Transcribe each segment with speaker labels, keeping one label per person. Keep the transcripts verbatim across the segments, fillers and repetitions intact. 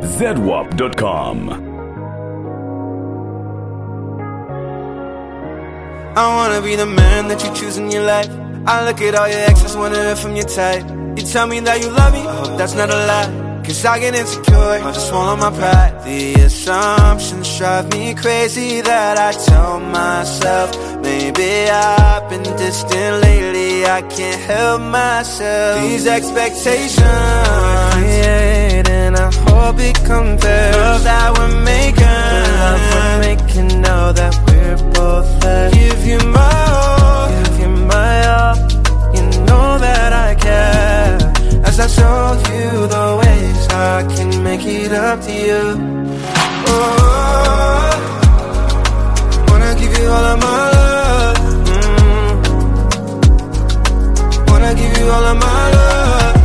Speaker 1: zedwap dot com.
Speaker 2: I wanna be the man that you choose in your life. I look at all your exes, wondering if I'm your type. You tell me that you love me, I hope that's not a lie. Cause I get insecure, I just swallow my pride. The assumptions drive me crazy that I tell myself maybe I've been distant lately, I can't help myself. These expectations creating, I hope it compares. Love that we're making, the love we're making, know that we're both there. Give you my all, give you my all. You know that I care, as I show you the ways I can make it up to you. Oh, wanna give you all of my love. mm. Wanna give you all of my love.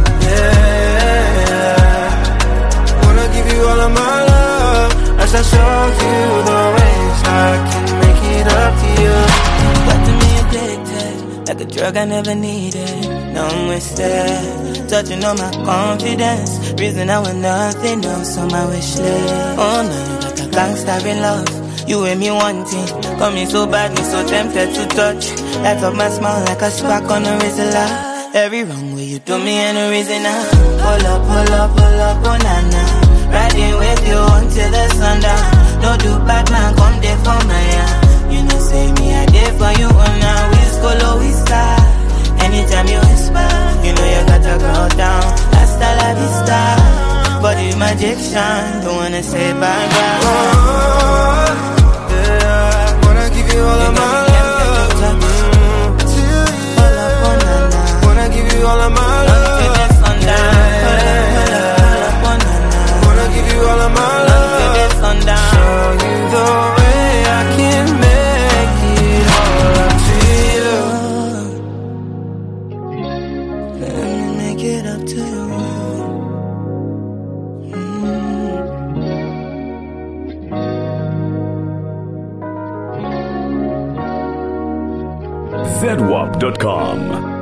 Speaker 2: Yeah, wanna give you all of my love, as I show you the ways I can make it up to you.
Speaker 3: Got to me addicted, like a drug I never needed. Now I'm wasted, touching on my confidence. Reason I want nothing else on my wish list. Oh no, you got a gangster in love. You and me wanting, got me so bad, me so tempted to touch. Light up my smile like a spark on a razor. Every wrong way you do me and no reason now. Pull up, pull up, pull up, oh na na. Riding with you until the sundown. No do bad man, come there for my hand. You know say me I there for you, oh now we scolo, we start. Anytime you whisper, you know you gotta go down. Hasta la vista, body magician, don't wanna say bye bye.
Speaker 2: Oh, yeah, wanna give you all of my love. mm.
Speaker 3: Pull up on na na,
Speaker 2: Wanna give you all of my love.
Speaker 3: until the sundown. Pull up, pull up, pull up on na na,
Speaker 2: Wanna give you all of my love.
Speaker 3: until the sundown.
Speaker 2: Show you the way I can make it all up to you.
Speaker 3: Let me make it up to you.
Speaker 1: zedwap dot com.